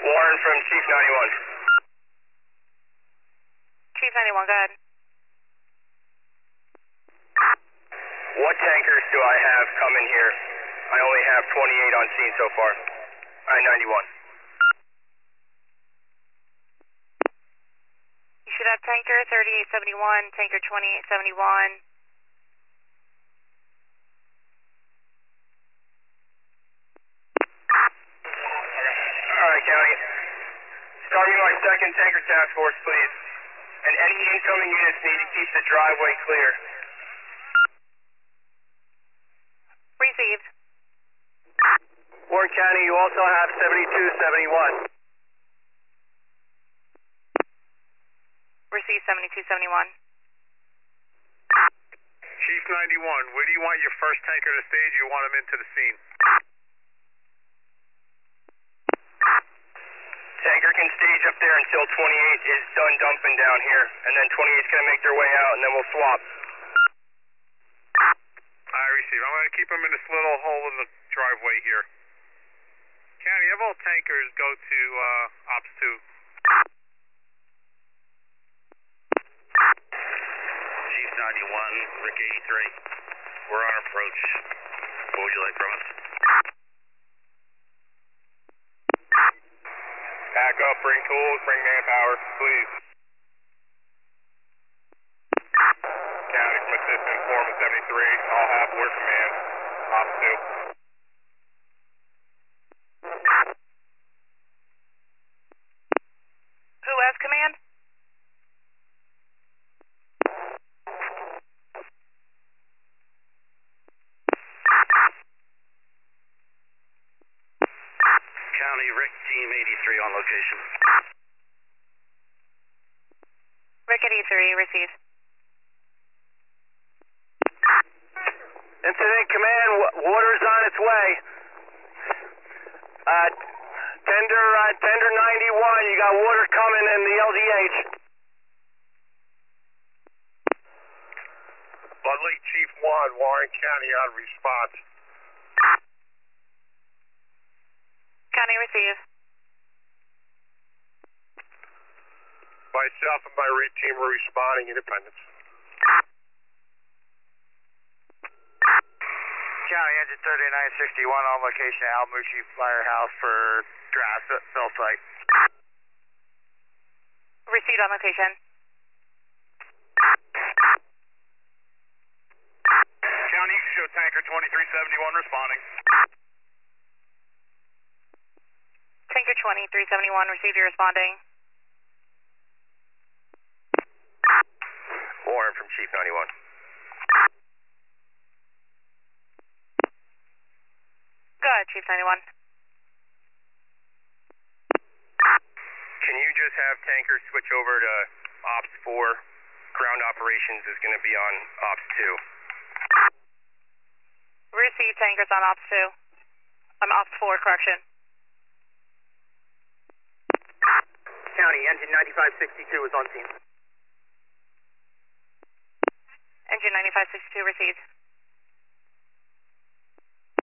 Warren from Chief 91. Chief 91, go ahead. What tankers do I have coming here? I only have 28 on scene so far. I-91. You should have tanker 3871, tanker 2871. Alright, County. Start me my second tanker task force, please. And any incoming units need to keep the driveway clear. Received. Warren County, you also have 7271. Received 7271. Chief 91, where do you want your first tanker to stage? You want him into the scene? Tanker can stage up there until 28 is done dumping down here. And then 28 is going to make their way out, and then we'll swap. I receive. I'm going to keep him in this little hole in the driveway here. County, have all tankers go to Ops 2. Chief 91, Rick 83. We're on approach. What would you like from us? Back up, bring tools, bring manpower, please. County from Assistant Foreman 73, I'll have word command, Ops 2. Who has command? County, Rick Team 83 on location. Rick 83, received. Incident Command, water's on its way. Tender 91, you got water coming in the LDH. Bud Lake Chief 1, Warren County on response. County, receive. Myself and my REIT team are responding, Independence. County, engine 3961 on location at Almuchi Firehouse for grass cell site. Received on location. County, you can show tanker 2371 responding. Tanker 2371, received, you're responding. Warren from Chief 91. Go ahead, Chief 91. Can you just have tankers switch over to Ops 4? Ground operations is going to be on Ops 2. Received tankers on Ops 2. I'm Ops 4, correction. County, engine 9562 is on scene. Engine 9562, received.